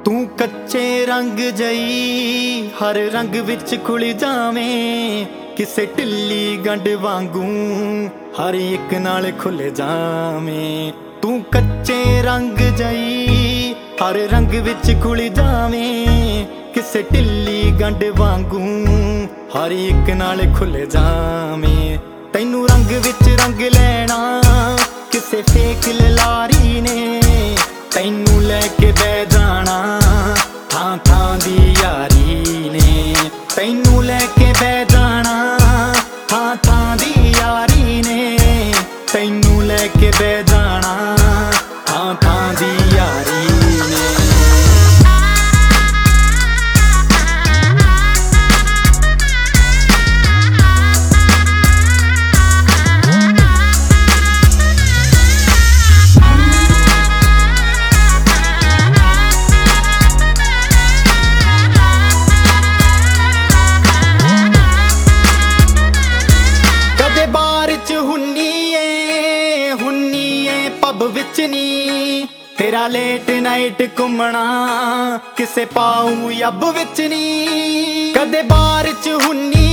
तू कच्चे रंग जई हर रंग विच खुल जावें, किसे ढिल्ली गंढ वांगू हर एक नाल खुल जावें। तू कच्चे रंग जई हर रंग विच खुल जावें, किसे ढिल्ली गंढ वांगू हर एक नाल खुल जावें। तैनू रंग विच रंग लैना किसे फेक ललारी ने, तैनू लैके बह जाना थां थां दी यारी ने। तैनू लैके बह जाना थां थां दी यारी ने, तैनू लैके बह जाना थां थां दी यारी ने। पब विच नी तेरा लेट नाइट घुमना, किसे पाऊ यब विच नी कदे बार च हुन्नी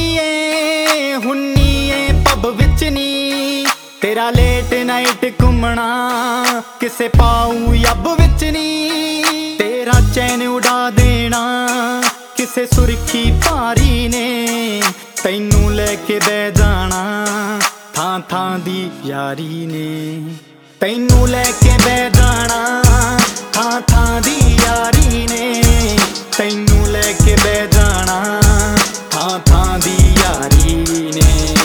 ऐ पब विच नी तेरा लेट नाइट घुमना, किसे पाऊ यब विच नी। तेरा चैन उड़ा देना किसे सुरखी भारी ने, तैनू लैके बह जाना थां थां दी यारी ने। तैनू लैके बह जाना थां थां दी यारी ने, तैनू लैके बह जाना थां थां दी यारी ने।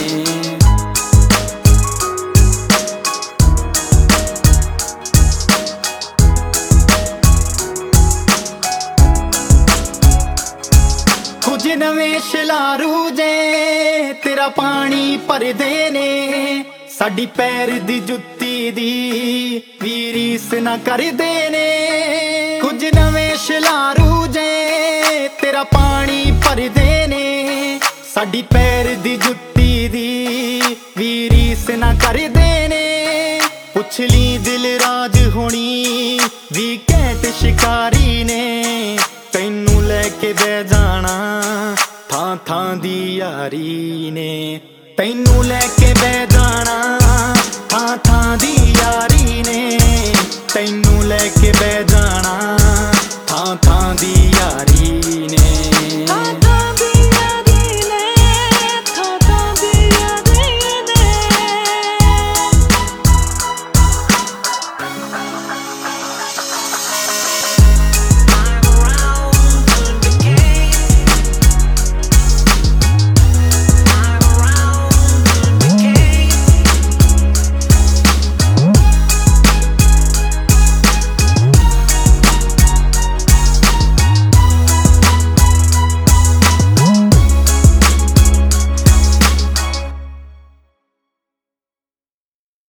कुछ नवें शलारू जे तेरा पानी भरदे ने, साडी पैर दी जुत्ती दी भी रीस ना करदे ने। कुछ नवें शलारू जे तेरा पानी भरदे ने, साडी पैर दी जुत्ती दी भी रीस ना करदे ने। पुछ ली